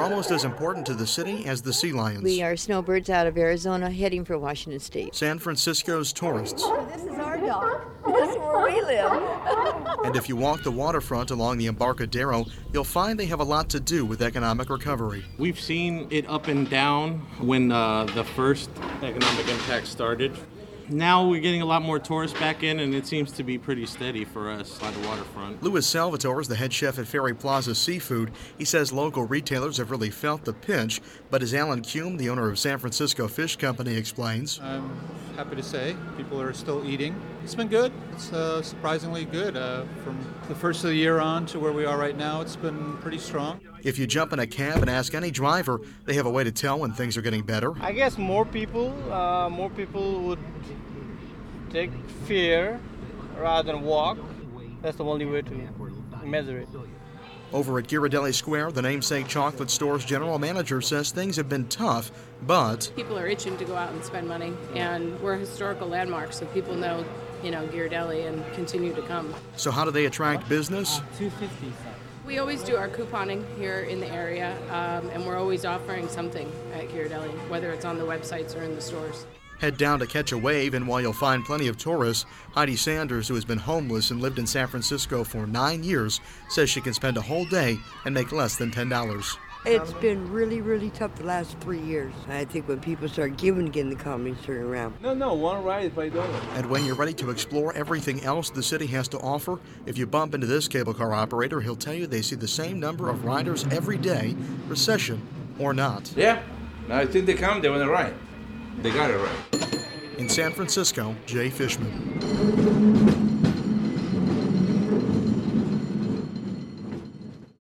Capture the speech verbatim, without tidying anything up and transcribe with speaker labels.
Speaker 1: almost as important to the city as the sea lions.
Speaker 2: We are snowbirds out of Arizona heading for Washington State.
Speaker 1: San Francisco's tourists.
Speaker 2: This is our dock. This is where we live.
Speaker 1: And if you walk the waterfront along the Embarcadero, you'll find they have a lot to do with economic recovery.
Speaker 3: We've seen it up and down when uh, the first economic impact started. Now we're getting a lot more tourists back in, and it seems to be pretty steady for us by the waterfront.
Speaker 1: Louis Salvatore is the head chef at Ferry Plaza Seafood. He says local retailers have really felt the pinch, but as Alan Kuhn, the owner of San Francisco Fish Company, explains,
Speaker 4: I'm happy to say people are still eating. It's been good. It's uh, surprisingly good. Uh, from the first of the year on to where we are right now, it's been pretty strong.
Speaker 1: If you jump in a cab and ask any driver, they have a way to tell when things are getting better.
Speaker 5: I guess more people, uh, more people would take fear rather than walk. That's the only way to measure it.
Speaker 1: Over at Ghirardelli Square, the namesake chocolate store's general manager says things have been tough, but
Speaker 6: people are itching to go out and spend money, and we're a historical landmark, so people know, you know, Ghirardelli and continue to come.
Speaker 1: So how do they attract business?
Speaker 5: two fifty.
Speaker 6: We always do our couponing here in the area, um, and we're always offering something at Ghirardelli, whether it's on the websites or in the stores.
Speaker 1: Head down to catch a wave, and while you'll find plenty of tourists, Heidi Sanders, who has been homeless and lived in San Francisco for nine years, says she can spend a whole day and make less than ten dollars.
Speaker 7: It's been really, really tough the last three years. I think when people start giving again, the economy's turning around.
Speaker 5: No, no, one ride is five dollars.
Speaker 1: And when you're ready to explore everything else the city has to offer, if you bump into this cable car operator, he'll tell you they see the same number of riders every day, recession or not.
Speaker 8: Yeah, I think they come, they want to ride. They got it right.
Speaker 1: In San Francisco, Jay Fishman.